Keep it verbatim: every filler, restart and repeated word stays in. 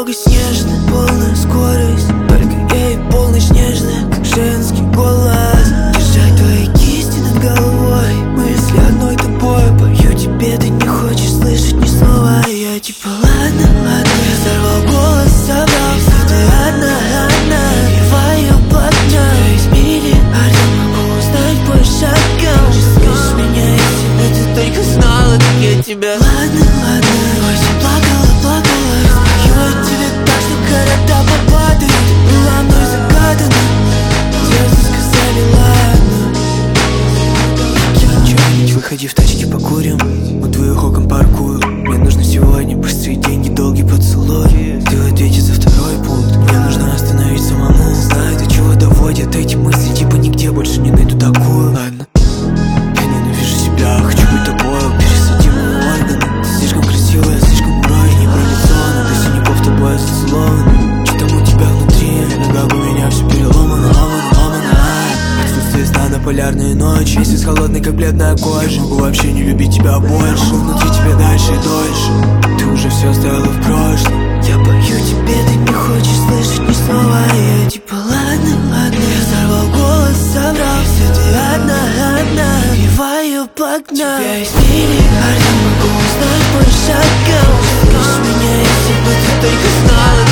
дорога снежная, полная скорость, только я и полночь нежная, как женский голос. Держать твои кисти над головой, мысли одной тобой. Пою тебе, ты не хочешь слышать ни слова. И я типа ладно, ладно. Я сорвал голос, собрал, что ты одна, одна. Нагреваю плотно. Я из миллиарда могу узнать по шагам. Слышишь меня, если бы ты только знала, как я тебя. Ладно, ладно. Осень плакала, плакала. Распою тебе так, что города попадают. Была мной загадана. Звезды сказали ладно. Чё-нибудь выходи в тачке покурим. У твоих окон паркую. Мне нужно сегодня быстрые деньги, долгий поцелуй. Ты в ответе за второй пункт. Мне нужно остановить самому. Знаю, до чего доводят эти мысли. Типа нигде больше не найду такую. Ладно. Я ненавижу себя, хочу быть тобой. Пересади мои органы. Ты слишком красивая, слишком урой. Не пролицована, до синяков тобой зацелована. Что там у тебя внутри? На ногах у меня все переломано, ломано, ломано. Отсутствие сна на полярную ночь. Месяц холодный, как бледная кожа. Я могу вообще не любить тебя больше. Могу внутри тебя дальше и дольше. Ты уже все оставила в прошлом. Я пою тебе, ты не хочешь слышать ни слова. Я типа ладно, ладно. Я сорвал голос, собрал, все ты одна, одна. Нагреваю плотно. Тебя из миллиарда могу узнать по шагам. Слышишь меня, если бы ты только знала.